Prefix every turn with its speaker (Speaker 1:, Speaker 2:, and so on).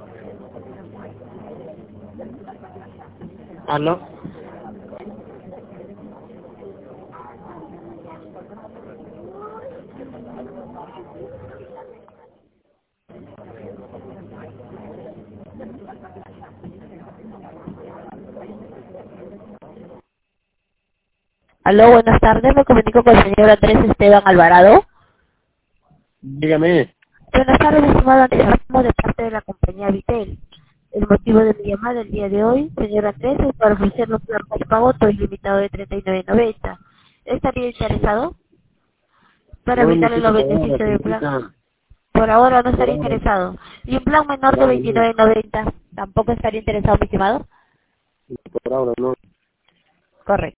Speaker 1: ¿Aló?
Speaker 2: Aló, buenas tardes, me comunico con el señor Andrés Esteban Alvarado.
Speaker 1: Dígame.
Speaker 2: Buenas tardes, estimado Andrés, hablamos de parte de la compañía Vitel. El motivo de mi llamada el día de hoy, señor Andrés, es para ofrecernos un plan pago todo ilimitado de 39.90. ¿Estaría interesado? Para
Speaker 1: No
Speaker 2: brindarle los
Speaker 1: necesito pagar,
Speaker 2: beneficios del plan.
Speaker 1: señorita.
Speaker 2: Por ahora no
Speaker 1: Por
Speaker 2: estaría
Speaker 1: ahora.
Speaker 2: interesado. ¿Y un plan menor de
Speaker 1: No, no.
Speaker 2: 29.90 tampoco estaría interesado, mi estimado?
Speaker 1: Por ahora no.
Speaker 2: Correcto.